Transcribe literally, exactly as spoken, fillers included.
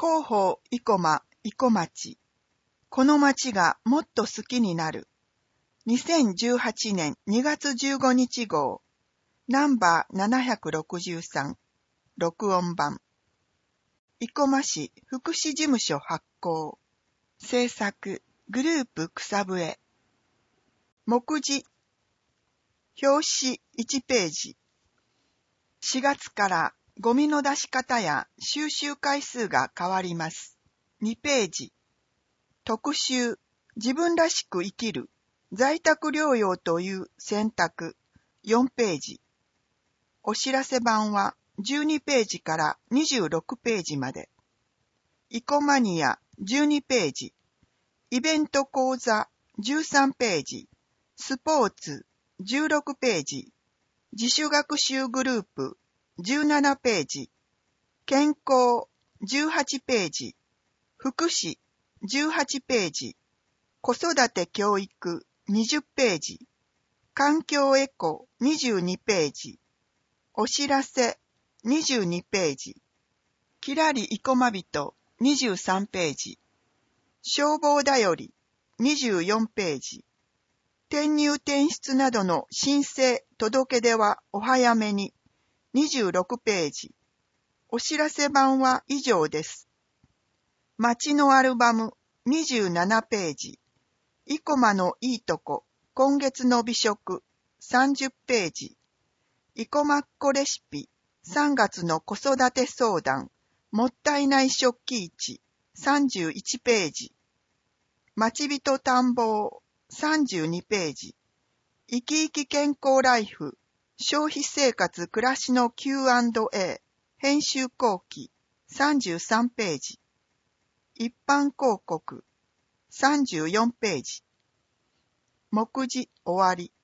広報生駒生駒町。この町がもっと好きになる。にせんじゅうはちねんにがつじゅうごにち号。ナンバーななひゃくろくじゅうさん。録音版。生駒市福祉事務所発行。制作グループ草笛。目次。表紙いちページ。しがつからゴミの出し方や収集回数が変わります。にページ。特集、自分らしく生きる、在宅療養という選択、よんページ。お知らせ版はじゅうにページからにじゅうろくページまで。生駒マニアじゅうにページ。イベント講座じゅうさんページ。スポーツじゅうろくページ。自主学習グループじゅうななページ。健康じゅうはちページ。福祉じゅうはちページ。子育て教育にじゅっページ。環境エコにじゅうにページ。お知らせにじゅうにページ。きらり生駒人にじゅうさんページ。消防だよりにじゅうよんページ。転入転出などの申請届け出はお早めににじゅうろくページ。お知らせ版は以上です。町のアルバムにじゅうななページ。生駒のいいとこ今月の美食さんじゅっページ。生駒っ子レシピさんがつの子育て相談もったいない食器市さんじゅういちページ。町人探訪さんじゅうにページ。生き生き健康ライフ消費生活暮らしの キューアンドエー 編集後期さんじゅうさんページ。一般広告さんじゅうよんページ。目次終わり。